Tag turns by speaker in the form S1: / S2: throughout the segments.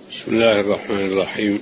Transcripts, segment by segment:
S1: بسم الله الرحمن الرحيم.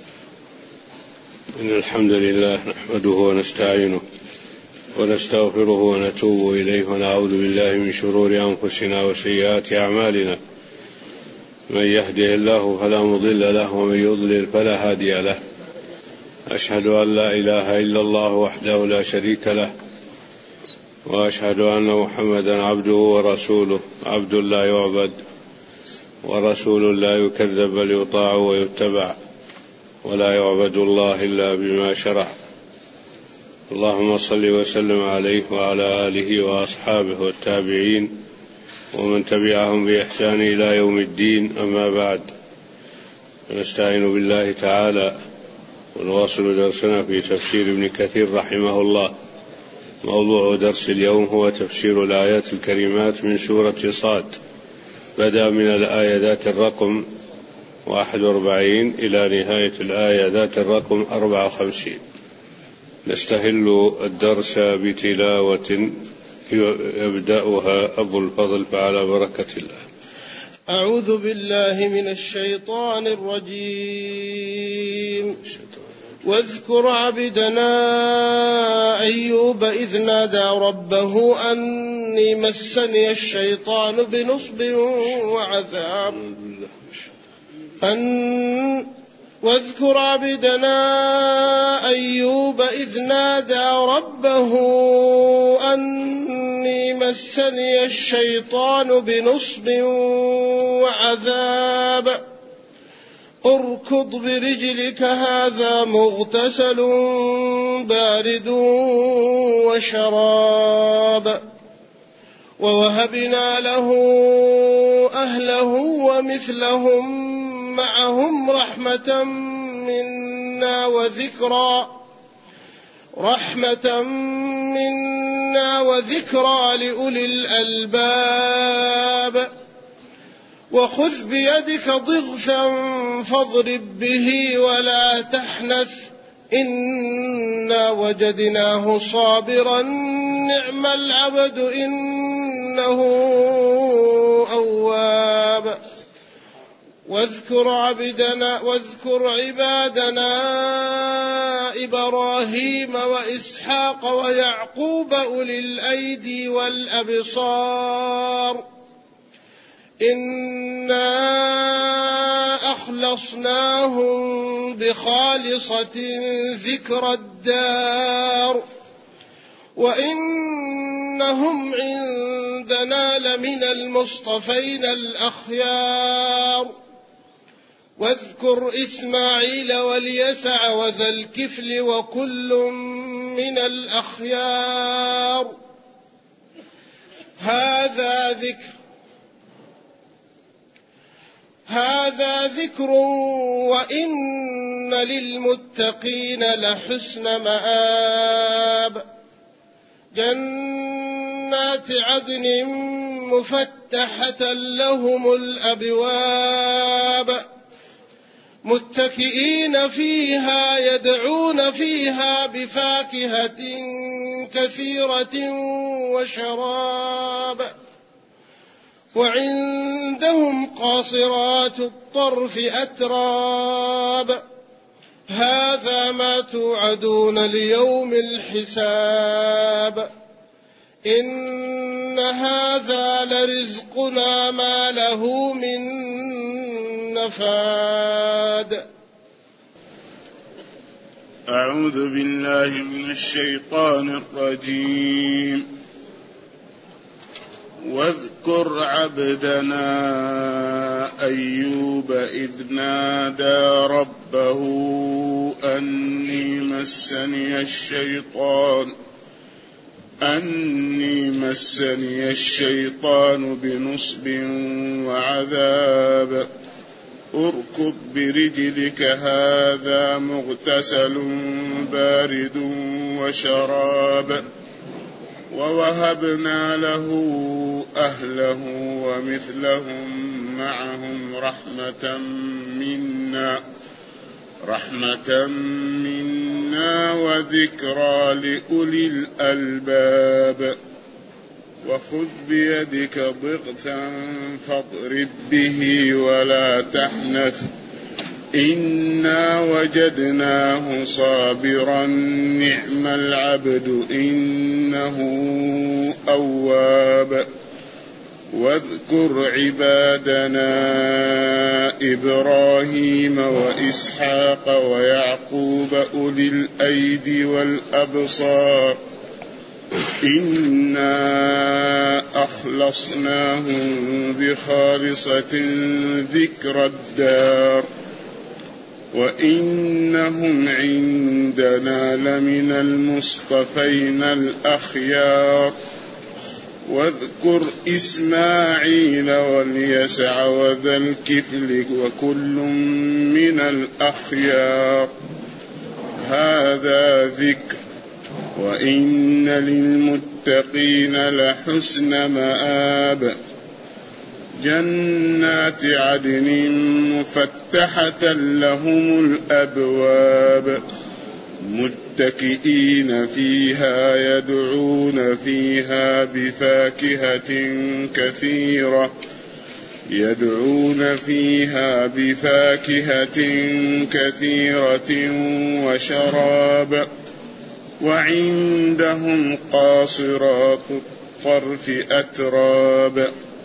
S1: إن الحمد لله نحمده ونستعينه ونستغفره ونتوب إليه ونعوذ بالله من شرور أنفسنا وسيئات أعمالنا. من يهده الله فلا مضل له ومن يضلل فلا هادي له. أشهد أن لا إله إلا الله وحده لا شريك له، وأشهد أن محمدا عبده ورسوله، عبد لا يعبد ورسول لا يكذب بل يطاع ويتبع، ولا يعبد الله إلا بما شرع. اللهم صل وسلم عليه وعلى آله وأصحابه والتابعين ومن تبعهم بإحسان إلى يوم الدين. أما بعد، نستعين بالله تعالى ونواصل درسنا في تفسير ابن كثير رحمه الله. موضوع درس اليوم هو تفسير الآيات الكريمات من سورة صاد، بدأ من الآية ذات الرقم 41 إلى نهاية الآية ذات الرقم 54. نستهل الدرس بتلاوة يبدأها أبو الفضل فعلى بركة الله.
S2: أعوذ بالله من الشيطان الرجيم. واذكر عبدنا أيوب إذ نادى ربه أني مسني الشيطان بنصب وعذاب. واذكر عبدنا أيوب إذ نادى ربه أني مسني الشيطان بنصب وعذاب. اركض برجلك هذا مغتسل بارد وشراب. ووهبنا له أهله ومثلهم معهم رحمة منا وذكرى لأولي الألباب. وخذ بيدك ضغثا فاضرب به ولا تحنث إنا وجدناه صابرا نعم العبد إنه أواب. واذكر عبادنا إبراهيم وإسحاق ويعقوب أولي الأيدي والأبصار إنا أخلصناهم بخالصة ذكر الدار وإنهم عندنا لمن المصطفين الأخيار. واذكر إسماعيل واليسع وذا الكفل وكل من الأخيار. هذا ذكر وإن للمتقين لحسن مآب. جنات عدن مفتحة لهم الأبواب متكئين فيها يدعون فيها بفاكهة كثيرة وشراب. وعندهم قاصرات الطرف أتراب. هذا ما توعدون ليوم الحساب. إن هذا لرزقنا ما له من نفاد.
S3: أعوذ بالله من الشيطان الرجيم. واذكر عبدنا أيوب إذ نادى ربه أني مسني الشيطان بنصب وعذاب. اركض برجلك هذا مغتسل بارد وشراب. ووهبنا له أهله ومثلهم معهم رحمة منا وذكرى لأولي الألباب. وخذ بيدك ضغثا فاضرب به ولا تحنث إنا وجدناه صابرا نعم العبد إنه أواب واذكر عبادنا إبراهيم وإسحاق ويعقوب أولي الأيدي والأبصار إنا أخلصناهم بخالصة ذكر الدار وإنهم عندنا لمن المصطفين الأخيار واذكر إسماعيل واليسع وذا الكفل وكل من الأخيار هذا ذكر وإن للمتقين لحسن مآب جنات عدن مفتحة لهم الأبواب متكئين فيها يدعون فيها بفاكهة كثيرة وشراب وعندهم قاصرات الطرف أتراب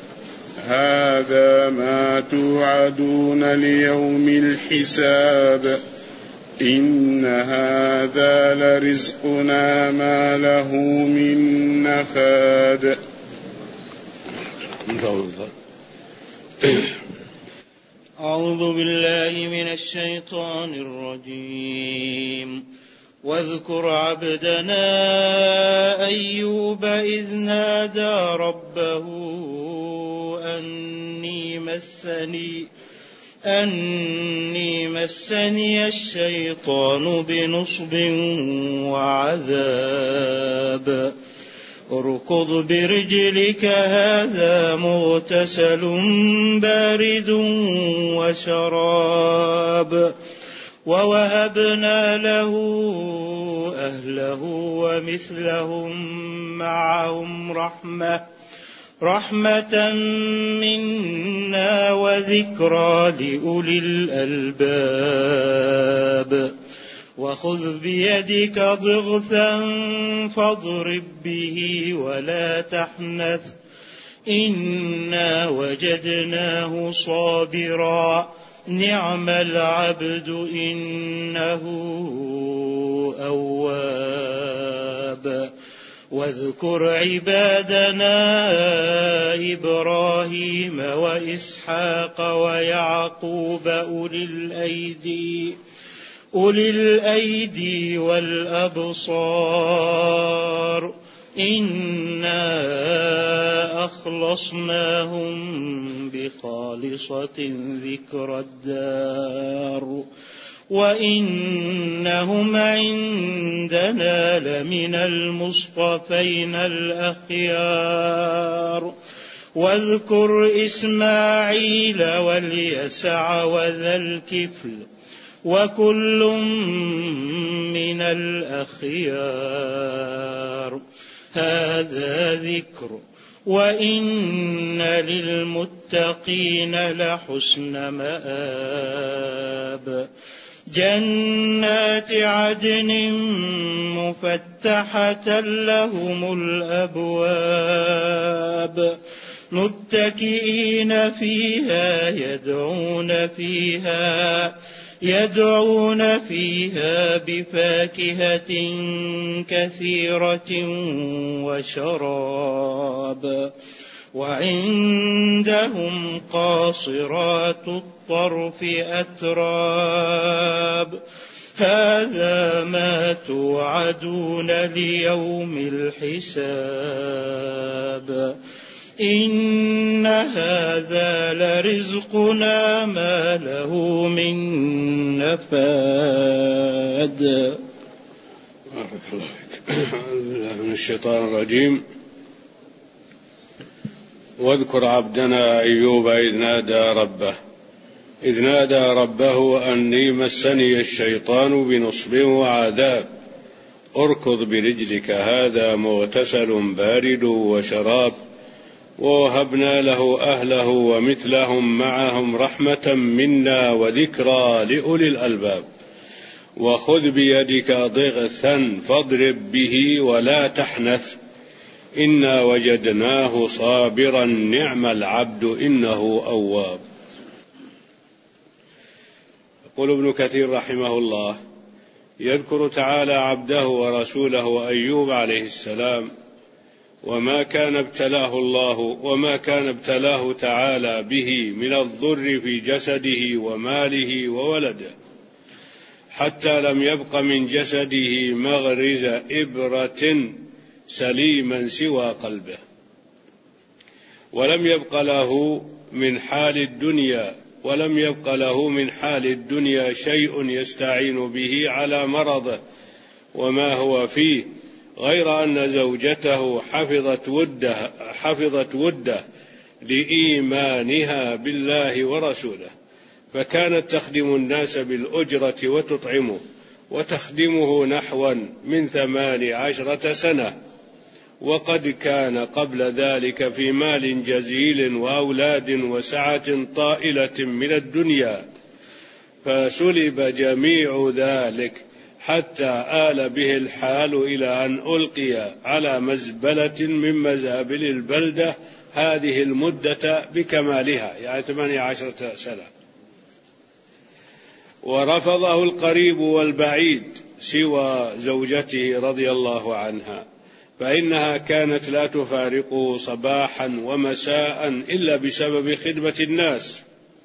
S3: هذا ما توعدون ليوم الحساب إن هذا لرزقنا ما له من نفاد.
S4: أعوذ بالله من الشيطان الرجيم. واذكر عبدنا أيوب إذ نادى ربه أني مسني الشيطان بنصب وعذاب اركض برجلك هذا مغتسل بارد وشراب ووهبنا له أهله ومثلهم معهم رحمة منا وذكرى لأولي الألباب وخذ بيدك ضغثا فاضرب به ولا تحنث إنا وجدناه صابرا نعم العبد إنه أواب واذكر عبادنا إبراهيم وإسحاق ويعقوب أولي الأيدي والأبصار إنا أخلصناهم بخالصة ذكر الدار وإنهم عندنا لمن المصطفين الأخيار واذكر إسماعيل واليسع وذا الكفل وكل من الأخيار هذا ذكر وإن للمتقين لحسن مآب جنات عدن مفتحة لهم الأبواب متكئين فيها يدعون فيها بفاكهة كثيرة وشراب وعندهم قاصرات الطرف أتراب هذا ما توعدون ليوم الحساب إن هذا لرزقنا ما له من نفاد.
S1: بارك الله فيك. أعوذ بالله من الشيطان الرجيم. واذكر عبدنا أيوب إذ نادى ربه أني مسني الشيطان بنصب وعذاب اركض برجلك هذا مغتسل بارد وشراب ووهبنا له أهله ومثلهم معهم رحمة منا وذكرى لأولي الألباب. وخذ بيدك ضغثا فاضرب به ولا تحنث إنا وجدناه صابرا نعم العبد إنه أواب. يقول ابن كثير رحمه الله: يذكر تعالى عبده ورسوله أيوب عليه السلام وما كان ابتلاه تعالى به من الضر في جسده وماله وولده، حتى لم يبق من جسده مغرز إبرة سليما سوى قلبه، ولم يبق له من حال الدنيا شيء يستعين به على مرضه وما هو فيه، غير أن زوجته حفظت وده لإيمانها بالله ورسوله، فكانت تخدم الناس بالأجرة وتطعمه، وتخدمه نحوا من 18 سنة، وقد كان قبل ذلك في مال جزيل وأولاد وسعة طائلة من الدنيا، فسلب جميع ذلك حتى آل به الحال إلى أن ألقي على مزبلة من مزابل البلدة هذه المدة بكمالها، يعني 18 سنة. ورفضه القريب والبعيد سوى زوجته رضي الله عنها، فإنها كانت لا تفارقه صباحا ومساء إلا بسبب خدمة الناس،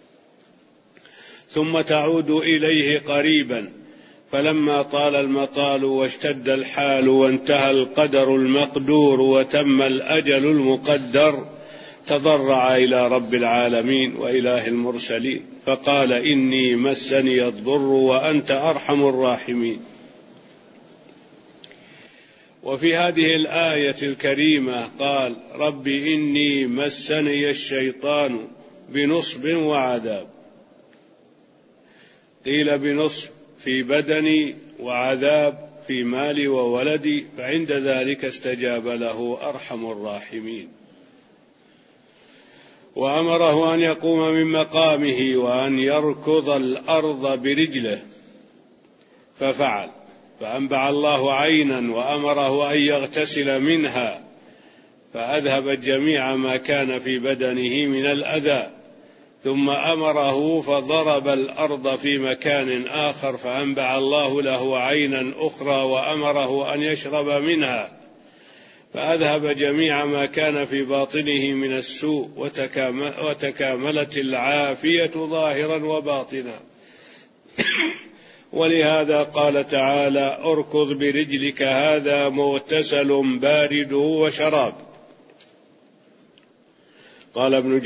S1: ثم تعود إليه قريبا، فلما طال المطال واشتد الحال وانتهى القدر المقدور وتم الأجل المقدر، تضرع إلى رب العالمين وإله المرسلين فقال: إني مسني الضر وأنت أرحم الراحمين. وفي هذه الآية الكريمة قال: رب إني مسني الشيطان بنصب وعذاب، قيل بنصب في بدني وعذاب في مالي وولدي، فعند ذلك استجاب له أرحم الراحمين، وأمره أن يقوم من مقامه وأن يركض الأرض برجله، ففعل، فأنبع الله عينا وأمره أن يغتسل منها، فأذهب جميع ما كان في بدنه من الأذى، ثم أمره فضرب الأرض في مكان آخر، فأنبع الله له عينا أخرى وأمره أن يشرب منها، فأذهب جميع ما كان في باطنه من السوء، وتكاملت العافية ظاهرا وباطنا. ولهذا قال تعالى: اركض برجلك هذا مغتسل بارد وشراب. قال ابن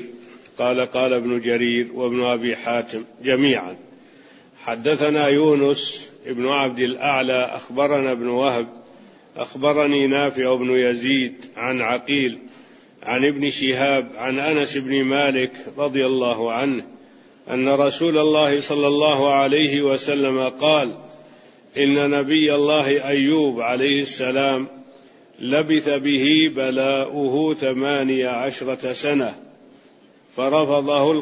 S1: جرير وابن أبي حاتم جميعا: حدثنا يونس ابن عبد الأعلى أخبرنا ابن وهب أخبرني نافع بن يزيد عن عقيل عن ابن شهاب عن أنس بن مالك رضي الله عنه أن رسول الله صلى الله عليه وسلم قال: إن نبي الله أيوب عليه السلام لبث به بلاؤه 18 سنة، فرفضه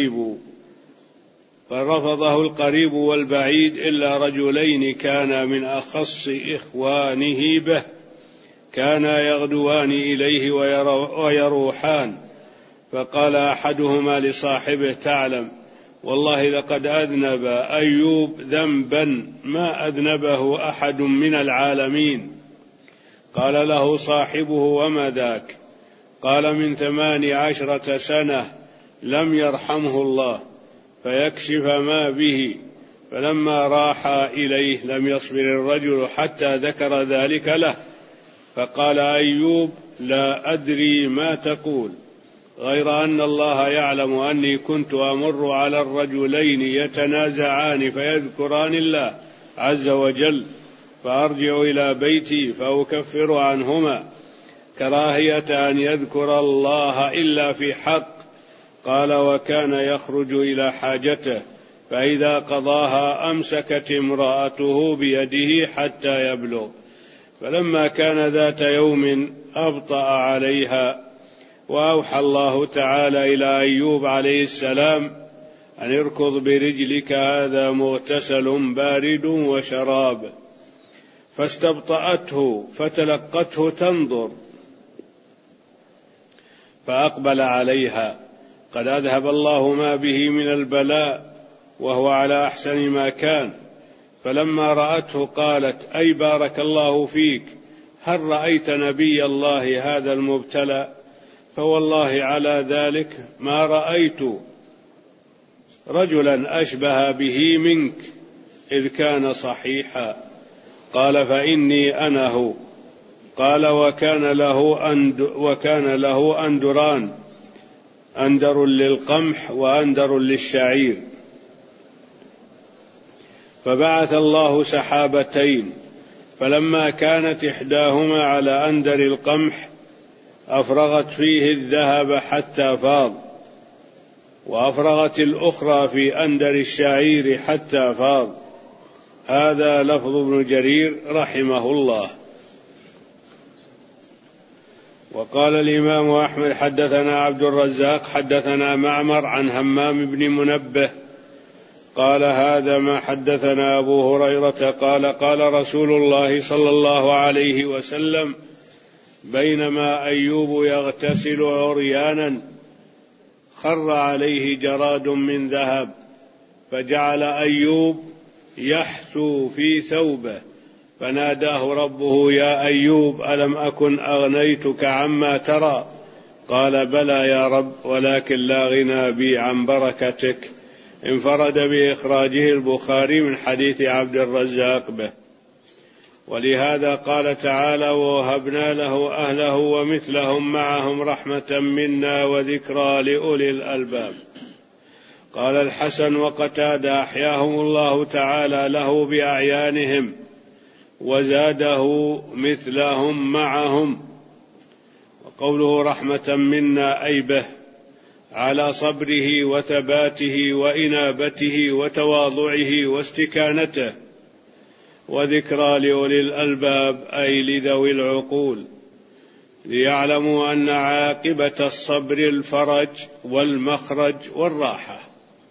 S1: القريب والبعيد إلا رجلين كانا من أخص إخوانه به، كانا يغدوان إليه ويروحان، فقال أحدهما لصاحبه: تعلم والله لقد أذنب أيوب ذنبا ما أذنبه أحد من العالمين. قال له صاحبه: وما ذاك؟ قال: من 18 سنة لم يرحمه الله فيكشف ما به، فلما راح إليه لم يصبر الرجل حتى ذكر ذلك له، فقال أيوب: لا أدري ما تقول، غير أن الله يعلم أني كنت أمر على الرجلين يتنازعان فيذكران الله عز وجل، فأرجع إلى بيتي فأكفر عنهما كراهية أن يذكر الله إلا في حق. قال: وكان يخرج إلى حاجته، فإذا قضاها أمسكت امرأته بيده حتى يبلغ، فلما كان ذات يوم أبطأ عليها وأوحى الله تعالى إلى أيوب عليه السلام أن اركض برجلك هذا مغتسل بارد وشراب، فاستبطأته فتلقته تنظر، فأقبل عليها قد أذهب الله ما به من البلاء وهو على أحسن ما كان، فلما رأته قالت: أي بارك الله فيك، هل رأيت نبي الله هذا المبتلى؟ فوالله على ذلك ما رأيت رجلا أشبه به منك إذ كان صحيحا. قال: فإني أنا هو. قال: وكان له أندران، أندر للقمح وأندر للشعير، فبعث الله سحابتين، فلما كانت إحداهما على أندر القمح أفرغت فيه الذهب حتى فاض، وأفرغت الأخرى في أندر الشعير حتى فاض. هذا لفظ ابن جرير رحمه الله. وقال الإمام أحمد: حدثنا عبد الرزاق حدثنا معمر عن همام بن منبه قال: هذا ما حدثنا أبو هريرة قال: قال رسول الله صلى الله عليه وسلم: بينما أيوب يغتسل عريانا خر عليه جراد من ذهب، فجعل أيوب يحثو في ثوبه، فناداه ربه: يا أيوب، ألم أكن أغنيتك عما ترى؟ قال: بلى يا رب، ولكن لا غنى بي عن بركتك. انفرد بإخراجه البخاري من حديث عبد الرزاق به. ولهذا قال تعالى: ووهبنا له أهله ومثلهم معهم رحمة منا وذكرى لأولي الألباب. قال الحسن وقتادة: أحياهم الله تعالى له بأعيانهم، وزاده مثلهم معهم. وقوله رحمة منا أي به، على صبره وثباته وإنابته وتواضعه واستكانته. وذكرى لأولي الألباب أي لذوي العقول، ليعلموا أن عاقبة الصبر الفرج والمخرج والراحة.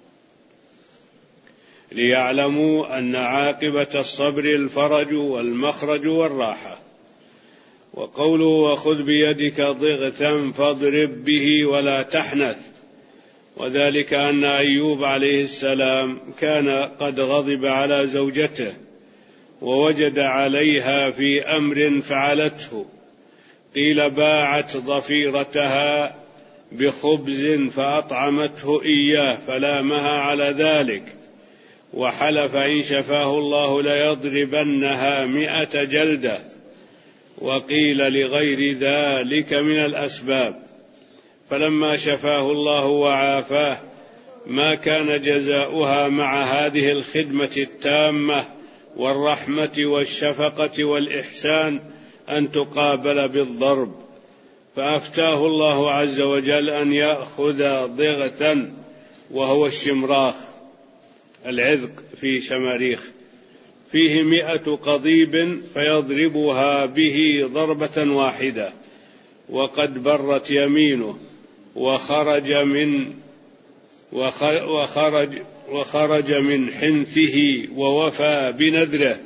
S1: ليعلموا أن عاقبة الصبر الفرج والمخرج والراحة. وقوله: وخذ بيدك ضغثا فاضرب به ولا تحنث، وذلك أن أيوب عليه السلام كان قد غضب على زوجته ووجد عليها في أمر فعلته، قيل باعت ضفيرتها بخبز فأطعمته إياه فلامها على ذلك، وحلف إن شفاه الله ليضربنها 100 جلدة، وقيل لغير ذلك من الأسباب. فلما شفاه الله وعافاه ما كان جزاؤها مع هذه الخدمة التامة والرحمة والشفقة والإحسان أن تقابل بالضرب، فأفتاه الله عز وجل أن يأخذ ضغثا، وهو الشمراخ العذق في شماريخ، فيه 100 قضيب، فيضربها به ضربة واحدة، وقد برت يمينه وخرج من حنثه ووفى بنذره.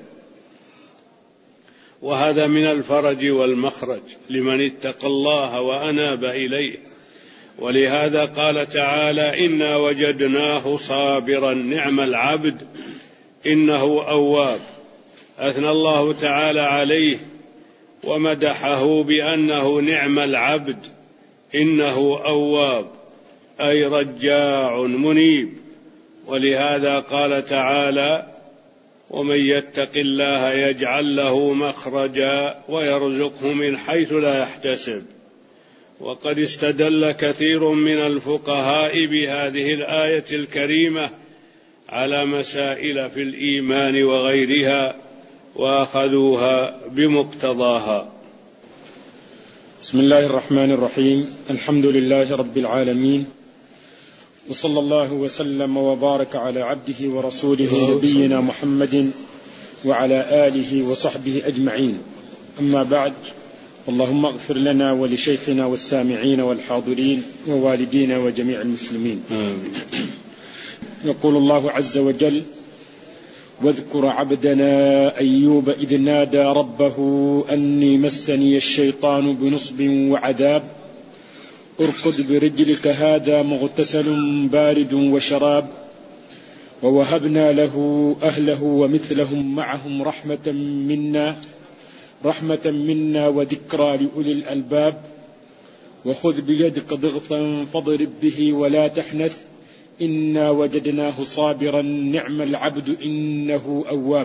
S1: وهذا من الفرج والمخرج لمن اتقى الله وأناب إليه. ولهذا قال تعالى: إنا وجدناه صابرا نعم العبد إنه أواب. أثنى الله تعالى عليه ومدحه بأنه نعم العبد إنه أواب، أي رجاع منيب. ولهذا قال تعالى: ومن يتق الله يجعل له مخرجا ويرزقه من حيث لا يحتسب. وقد استدل كثير من الفقهاء بهذه الآية الكريمة على مسائل في الإيمان وغيرها، وأخذوها بمقتضاها.
S5: بسم الله الرحمن الرحيم. الحمد لله رب العالمين، وصلى الله وسلم وبارك على عبده ورسوله نبينا محمد وعلى آله وصحبه أجمعين. أما بعد، اللهم اغفر لنا ولشيخنا والسامعين والحاضرين ووالدينا وجميع المسلمين.
S1: آمين.
S5: يقول الله عز وجل: واذكر عبدنا أيوب إذ نادى ربه أني مسني الشيطان بنصب وعذاب اركض برجلك هذا مغتسل بارد وشراب ووهبنا له أهله ومثلهم معهم رحمة منا وذكرى لأولي الألباب وخذ بيدك ضغطا فاضرب به ولا تحنث إنا وجدناه صابرا نعم العبد إنه أواب.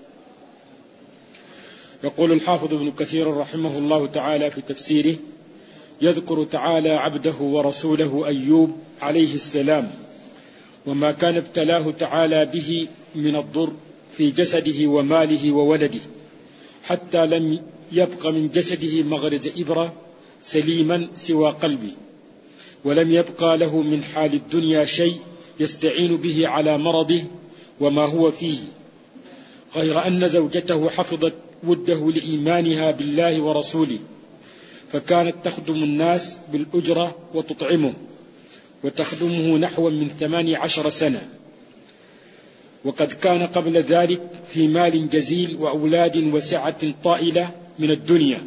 S5: يقول الحافظ ابن كثير رحمه الله تعالى في تفسيره: يذكر تعالى عبده ورسوله أيوب عليه السلام وما كان ابتلاه تعالى به من الضر في جسده وماله وولده، حتى لم يبق من جسده مغرز إبرة سليما سوى قلبه، ولم يبقى له من حال الدنيا شيء يستعين به على مرضه وما هو فيه، غير أن زوجته حفظت وده لإيمانها بالله ورسوله، فكانت تخدم الناس بالأجرة وتطعمه، وتخدمه نحو من 18 سنة، وقد كان قبل ذلك في مال جزيل وأولاد وسعة طائلة من الدنيا،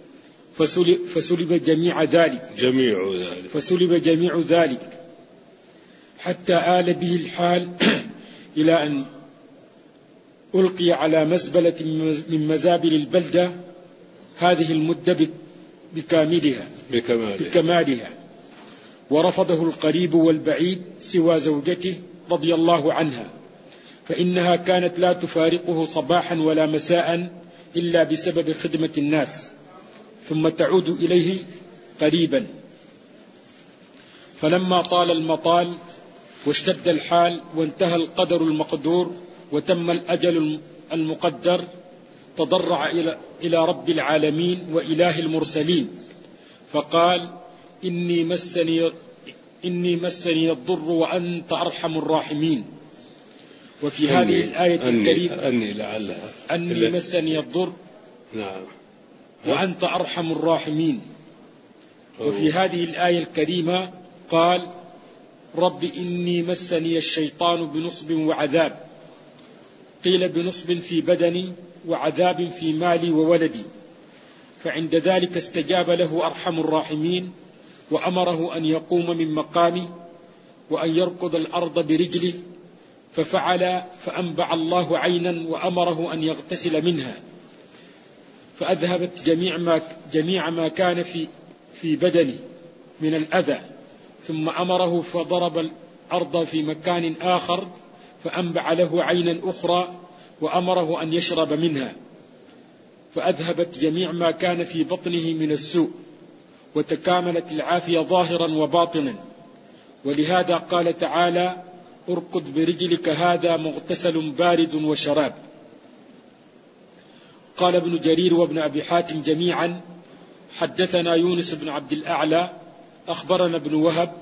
S5: فسلب جميع ذلك حتى آل به الحال إلى أن ألقي على مزبلة من مزابل البلدة هذه المدة بكمالها، ورفضه القريب والبعيد سوى زوجته رضي الله عنها، فإنها كانت لا تفارقه صباحا ولا مساء إلا بسبب خدمة الناس، ثم تعود إليه قريبا. فلما طال المطال واشتد الحال وانتهى القدر المقدور وتم الأجل المقدر، تضرع إلى رب العالمين وإله المرسلين فقال: إني مسني الضر وأنت أرحم الراحمين. وفي هذه الآية الكريمة أني مسني الضر،
S1: نعم،
S5: وأنت أرحم الراحمين. وفي هذه الآية الكريمة قال: رب إني مسني الشيطان بنصب وعذاب، قيل بنصب في بدني وعذاب في مالي وولدي، فعند ذلك استجاب له أرحم الراحمين وأمره أن يقوم من مقامه وأن يركض الأرض برجله، ففعل، فأنبع الله عينا وأمره أن يغتسل منها، فأذهبت جميع ما كان في بدنه من الأذى، ثم أمره فضرب الأرض في مكان آخر فأنبع له عينا أخرى وأمره أن يشرب منها، فأذهبت جميع ما كان في بطنه من السوء، وتكاملت العافية ظاهرا وباطنا. ولهذا قال تعالى: اركض برجلك هذا مغتسل بارد وشراب. قال ابن جرير وابن أبي حاتم جميعا: حدثنا يونس بن عبد الأعلى أخبرنا ابن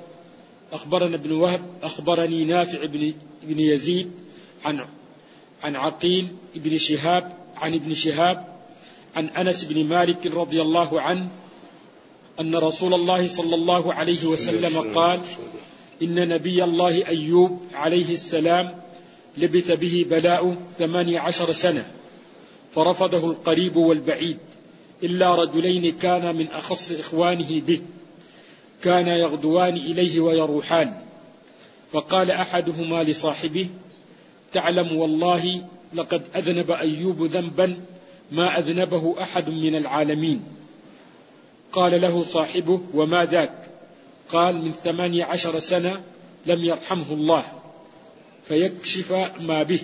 S5: وهب أخبرني نافع بن يزيد عن عقيل بن شهاب عن ابن شهاب عن أنس بن مالك رضي الله عنه أن رسول الله صلى الله عليه وسلم قال: إن نبي الله أيوب عليه السلام لبث به بلاء 18 سنة، فرفضه القريب والبعيد إلا رجلين كان من أخص إخوانه به، كان يغدوان إليه ويروحان، فقال أحدهما لصاحبه: تعلم والله لقد أذنب أيوب ذنبا ما أذنبه أحد من العالمين. قال له صاحبه: وما ذاك؟ قال: من 18 سنة لم يرحمه الله فيكشف ما به.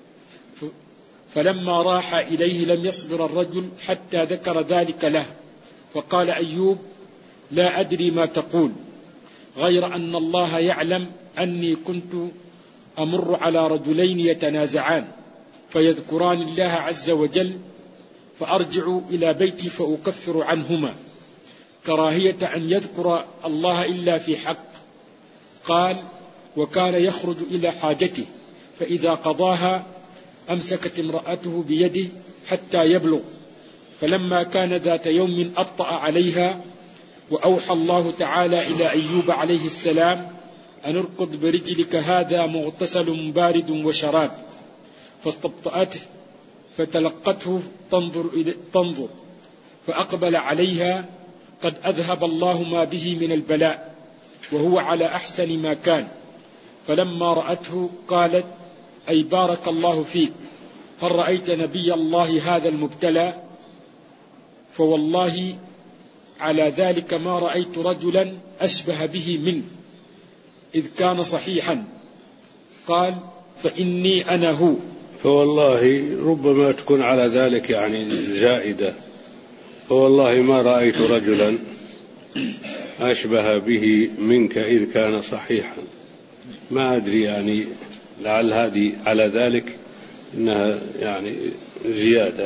S5: فلما راح إليه لم يصبر الرجل حتى ذكر ذلك له، فقال أيوب: لا أدري ما تقول، غير أن الله يعلم أني كنت أمر على رجلين يتنازعان فيذكران الله عز وجل، فأرجع إلى بيتي فأكفر عنهما كراهية أن يذكر الله إلا في حق. قال: وكان يخرج إلى حاجته، فإذا قضاها أمسكت امرأته بيده حتى يبلغ، فلما كان ذات يوم أبطأ عليها، وأوحى الله تعالى إلى أيوب عليه السلام أن اركض برجلك هذا مغتسل بارد وشراب، فاستبطأته فتلقته تنظر فأقبل عليها قد أذهب الله ما به من البلاء وهو على أحسن ما كان، فلما رأته قالت: أي بارك الله فيك، هل رأيت نبي الله هذا المبتلى؟ فوالله على ذلك ما رأيت رجلا أشبه به منه إذ كان صحيحا. قال: فإني أنا هو.
S1: فوالله ربما تكون على ذلك يعني زائدة، فوالله ما رأيت رجلا أشبه به منك إذ كان صحيحا. ما أدري يعني لعل هذه على ذلك إنها يعني زيادة.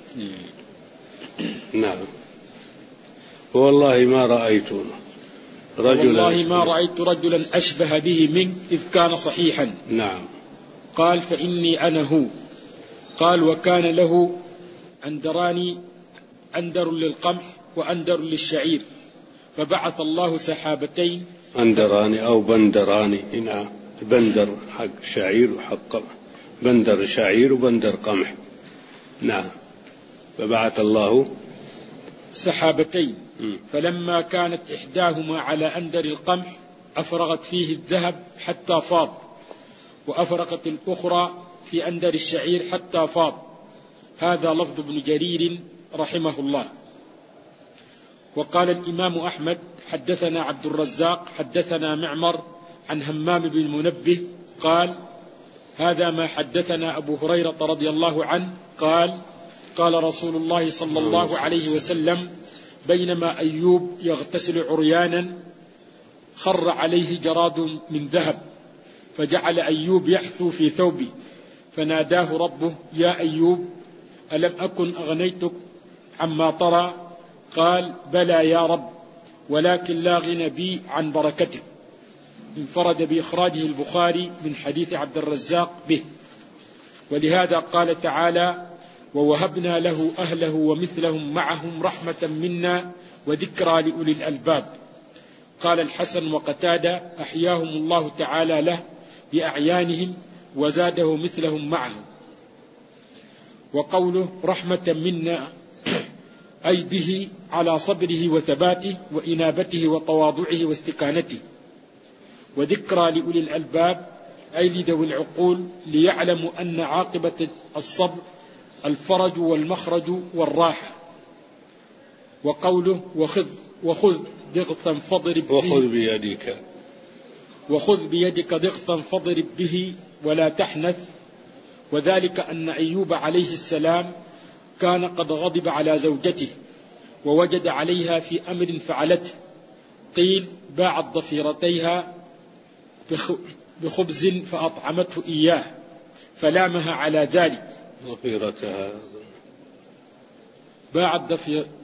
S1: نعم. والله ما رأيت رجلا،
S5: والله ما رأيت رجلا أشبه به منك إذ كان صحيحا.
S1: نعم.
S5: قال: فإني أنا هو. قال: وكان له أندران، أندر للقمح وأندر للشعير، فبعث الله سحابتين.
S1: أندران أو بندران، هنا بندر حق شعير وحق قمح، بندر شعير وبندر قمح. نعم. فبعث الله
S5: سحابتين، فلما كانت إحداهما على أندر القمح أفرغت فيه الذهب حتى فاض، وأفرغت الأخرى في أندر الشعير حتى فاض. هذا لفظ ابن جرير رحمه الله. وقال الإمام أحمد: حدثنا عبد الرزاق حدثنا معمر عن همام بن منبه قال: هذا ما حدثنا أبو هريرة رضي الله عنه قال: قال رسول الله صلى الله عليه وسلم: بينما أيوب يغتسل عريانا خر عليه جراد من ذهب، فجعل أيوب يحثو في ثوبه، فناداه ربه: يا أيوب، ألم أكن أغنيتك عما ترى؟ قال: بلى يا رب، ولكن لا غنى بي عن بركتك. انفرد بإخراجه البخاري من حديث عبد الرزاق به. ولهذا قال تعالى: ووهبنا له أهله ومثلهم معهم رحمة منا وذكرى لأولي الألباب. قال الحسن وقتادة: أحياهم الله تعالى له بأعيانهم وزاده مثلهم معهم. وقوله رحمة منا أي به على صبره وثباته وإنابته وتواضعه واستكانته. وذكرى لأولي الألباب أي لذوي العقول، ليعلموا أن عاقبة الصبر الفرج والمخرج والراحة. وقوله وخذ ضغطا فاضرب به، وخذ بيدك ضغطا فاضرب به ولا تحنث. وذلك أن أيوب عليه السلام كان قد غضب على زوجته ووجد عليها في أمر فعلته. قيل: باعت ضفيرتيها بخبز فأطعمته إياه فلامها على ذلك. باعت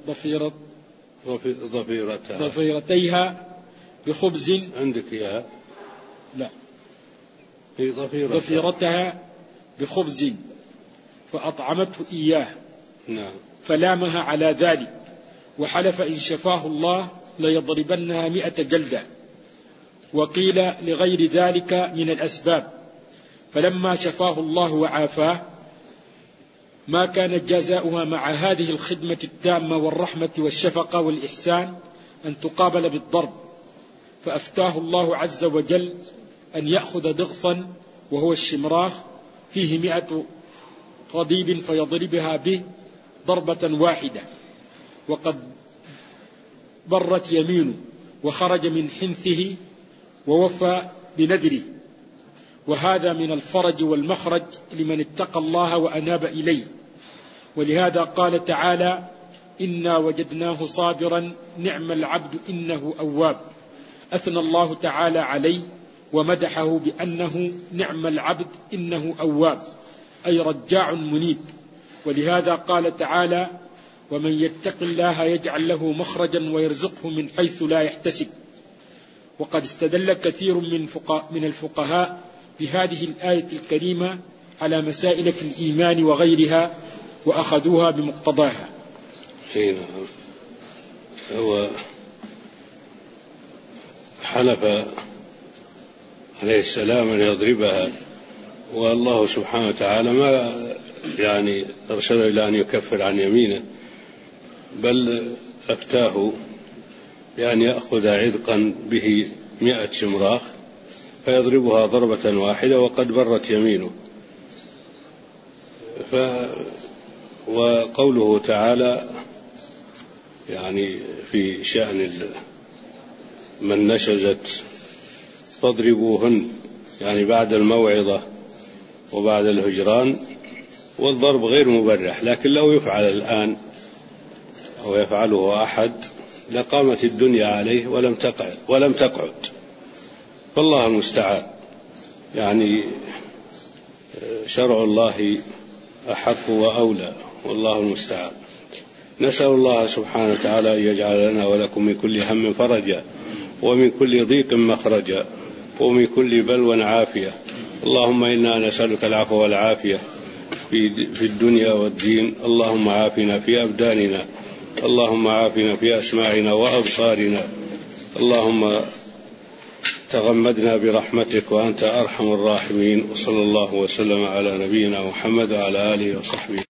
S5: ضفيرتيها بخبز.
S1: عندك إياها؟
S5: لا،
S1: هي
S5: ضفيرتها بخبز فأطعمته إياه.
S1: نعم.
S5: فلامها على ذلك، وحلف إن شفاه الله ليضربنها 100 جلدة. وقيل لغير ذلك من الأسباب. فلما شفاه الله وعافاه ما كان جزاؤها مع هذه الخدمة التامة والرحمة والشفقة والإحسان أن تقابل بالضرب، فأفتاه الله عز وجل أن يأخذ ضغطا وهو الشمراخ فيه 100 قضيب فيضربها به ضربة واحدة، وقد برت يمينه وخرج من حنثه ووفى بنذره. وهذا من الفرج والمخرج لمن اتقى الله وأناب إليه. ولهذا قال تعالى: إنا وجدناه صابرا نعم العبد إنه أواب. أثنى الله تعالى عليه ومدحه بأنه نعم العبد إنه أواب، أي رجاع منيب. ولهذا قال تعالى: ومن يتق الله يجعل له مخرجا ويرزقه من حيث لا يحتسب. وقد استدل كثير من الفقهاء بهذه الآية الكريمة على مسائل في الإيمان وغيرها، وأخذوها بمقتضاها.
S1: حين هو حلف عليه السلام أن يضربها، والله سبحانه وتعالى ما يعني أرشد إلى أن يكفر عن يمينه، بل أفتاه بأن يأخذ عذقا به 100 شمراخ فيضربها ضربة واحدة وقد برت يمينه. وقوله تعالى يعني في شأن من نشزت فاضربوهن، يعني بعد الموعظة وبعد الهجران، والضرب غير مبرح، لكن لو يفعل الآن أو يفعله أحد لقامت الدنيا عليه ولم تقعد، فالله المستعان. يعني شرع الله أحق وأولى، والله المستعان. نسأل الله سبحانه وتعالى أن يجعل لنا ولكم من كل هم فرجا، ومن كل ضيق مخرجا، ومن كل بلوى عافية. اللهم إنا نسألك العفو والعافية في الدنيا والدين. اللهم عافنا في أبداننا، اللهم عافنا في أسماعنا وأبصارنا، اللهم تغمدنا برحمتك وأنت أرحم الراحمين. وصلى الله وسلم على نبينا محمد وعلى آله وصحبه.